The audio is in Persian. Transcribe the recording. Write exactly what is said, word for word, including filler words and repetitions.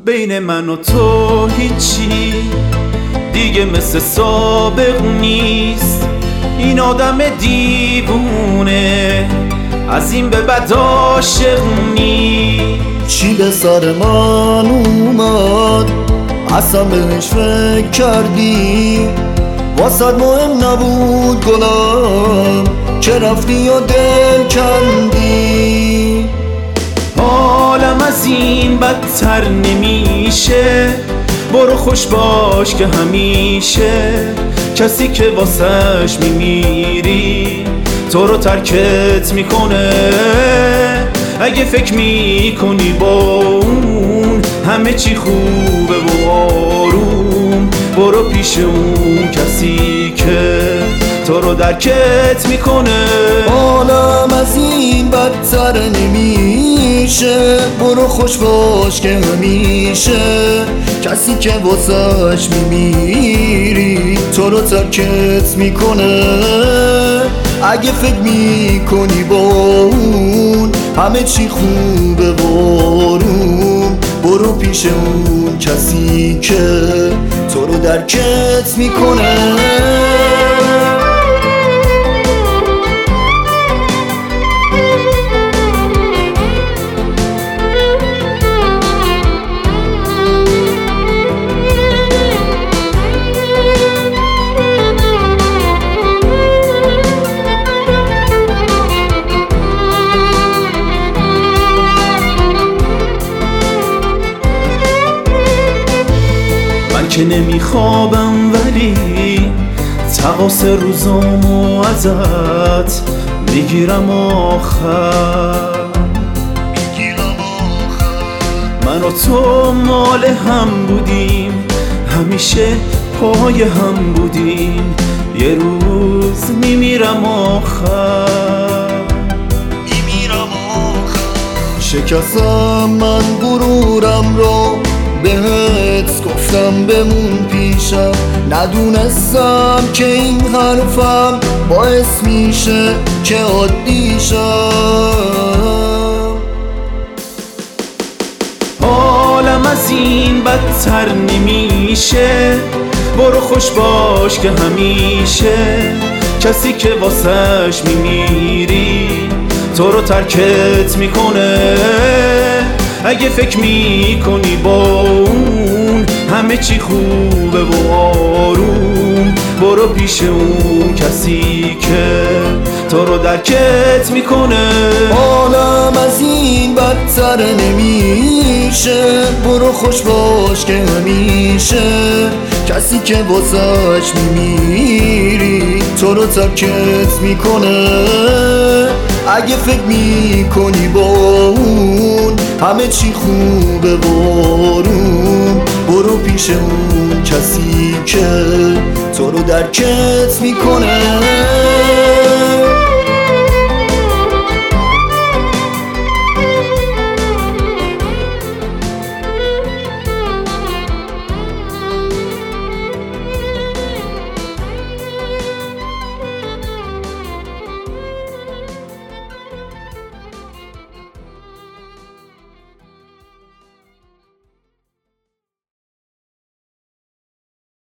بین من و تو هیچی دیگه مثل سابق نیست. این آدم دیوونه از این به بعد عاشق نیست. چی به سر من اومد اصلا بهش فکر کردی؟ واسد مهم نبود گلم که رفتی و دل کندی. حالم از این بدتر نمیشه، برو خوش باش که همیشه کسی که واسش میمیری تو رو ترکت میکنه. اگه فکر میکنی با اون همه چی خوبه و آروم، برو پیش اون کسی که تو رو درکت میکنه. حالم از این بدتر نمیشه، برو خوش باش که همیشه کسی که واسش میمیری تو رو ترکت میکنه. اگه فکر میکنی با اون همه چی خوبه و آروم، برو پیش اون کسی که تو رو درکت میکنه. که نمیخوابم ولی تقاس روزامو ازت میگیرم آخر. من و تو مال هم بودیم، همیشه پای هم بودیم، یه روز میمیرم آخر. شکستم من غرورم رو، بهت گفتم بمون پیشم، ندونستم که این حرفم باعث میشه که عادی شم. حالم از این بدتر نمیشه، برو خوش باش که همیشه کسی که واسش میمیری تو رو ترکت میکنه. اگه فکر میکنی با اون همه چی خوبه و آروم، برو پیش اون کسی که تو رو درکت میکنه. حالم از این بدتر نمیشه، برو خوش باش که همیشه کسی که واسش میمیری تو رو ترکت میکنه. اگه فکر میکنی با اون همه چی خوبه و آروم، برو پیش اون کسی که تو رو درکت میکنه.